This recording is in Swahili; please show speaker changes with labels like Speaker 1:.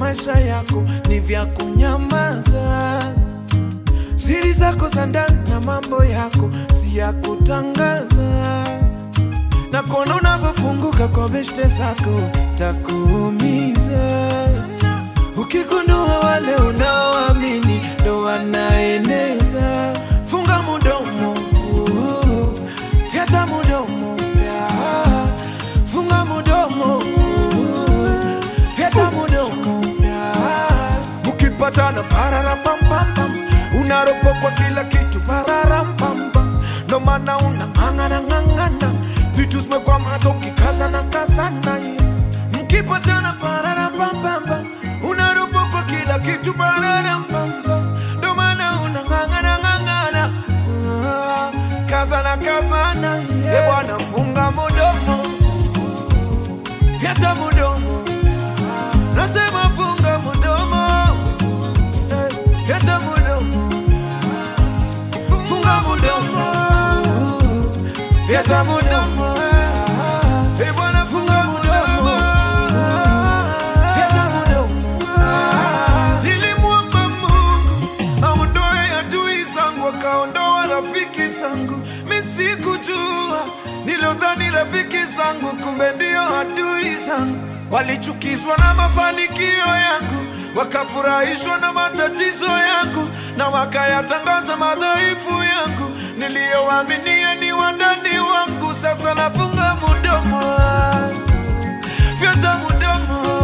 Speaker 1: maisha yako ni vya kunyamaza. Siri zako za ndani na mambo yako si ya kutangaza. Na kuona unavyofunguka kwa beshte zako takuumiza. Ukigundua wale unaoamini ndo wanaeneza. Funga mudomo, fyata mudomo, funga mudomo, fyata mudomo. Mukipatana pararapampam, unaropo kwa kila kitu pararampampam. Ndo maana unang'ang'ana ng'ang'ana, vitu zimekuwa mato kikazana kazana. Mukipatana pararapampam, unaropo kwa kila kitu pararampampam. Ndo maana unang'ang'ana ng'ang'ana, kazana kazana. Bwana funga mudomo, fyata mudomo. Nasema funga mudomo, fyata mudomo. Funga mudomo, fyata mudomo. Bwana funga mudomo, fyata mudomo. Nilimwomba Mungu aondoe adui zangu, akaondoa rafiki zangu. Mimi sikujua, nilodhani rafiki zangu kumbe ndio adui zangu. Walichukizwa na mafanikio yangu, wakafurahishwa na matatizo yangu, na wakayatangaza madhaifu yangu. Niliyowaaminia ni wandani wangu. Sasa nafunga mudomo, fyata mudomo.